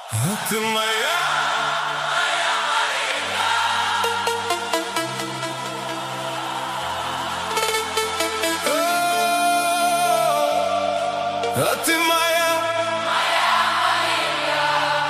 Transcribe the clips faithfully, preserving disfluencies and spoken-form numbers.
А ты моя, моя малинка. А ты моя, моя малинка.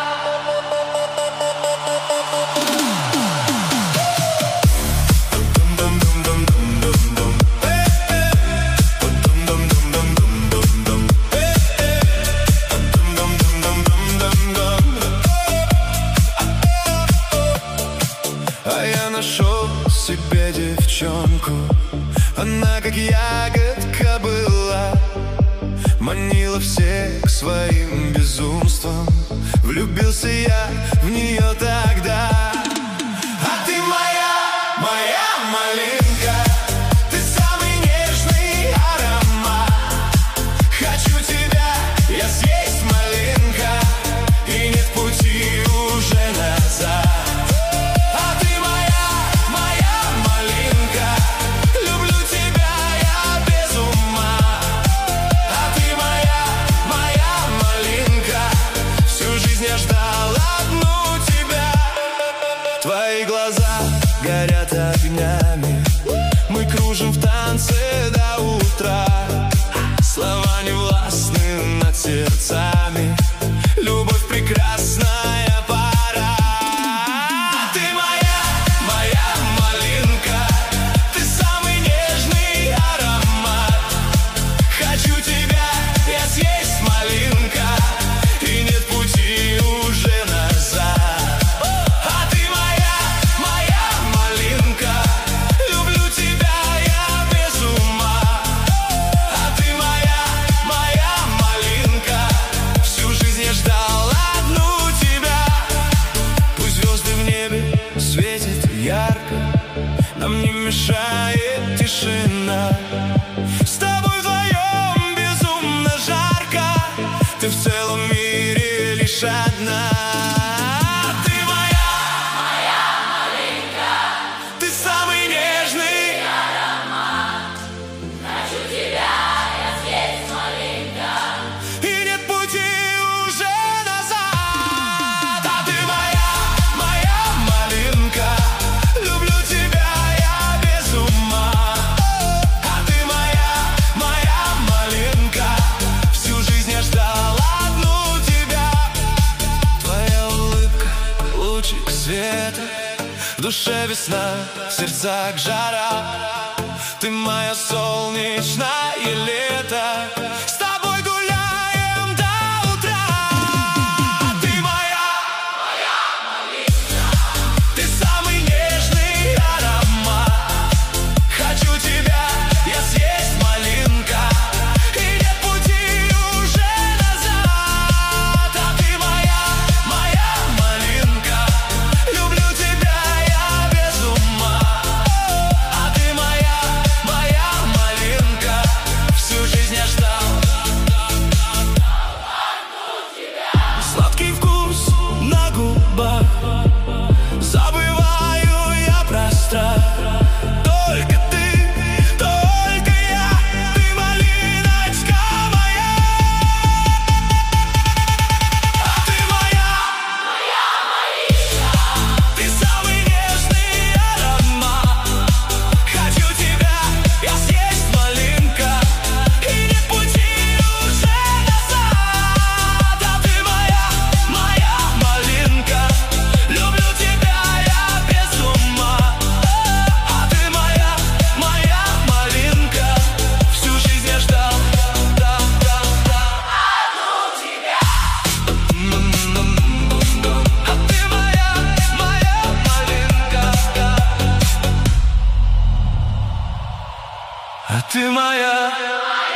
А я нашел себе девчонку, она как ягодка была, манила всех своим безумством. Влюбился я в нее тогда. А ты моя, моя малинка, ты самый нежный аромат. Хочу тебя я съесть, малинка, и нет пути уже назад. Твои глаза горят огнями, мы кружим в танце до утра. Слова не властны над сердцами, любовь прекрасная пора. А ты моя, моя малинка, ты самый нежный аромат. Хочу тебя я съесть, малинка, и нет пути уже назад. Нам не мешает тишина, с тобой вдвоем безумно жарко, ты в целом мире лишь одна. Ты моя, моя малинка, ты самый нежный аромат. Хочу тебя я съесть, малинка, и нет пути уже назад. А ты моя, моя малинка, люблю тебя. Света, в душе весна, в сердцах жара. Ты моя солнечное лето, с тобой гуляем до утра. Ты моя, моя малинка, ты самый нежный аромат. Хочу тебя я съесть, малинка, и нет пути уже назад. А ты моя, моя малинка, сладкий вкус на губах, забываю я про страх. Только ты, только я, ты малиночка моя. А ты моя, моя малинка, ты самый нежный аромат. Хочу тебя я съесть, малинка, и нет пути уже назад. А ты моя, моя малинка, люблю тебя я без ума. А ты моя, моя малинка, всю жизнь я ждал, да, да, да, одну тебя. А ты моя, моя малинка, а ты моя.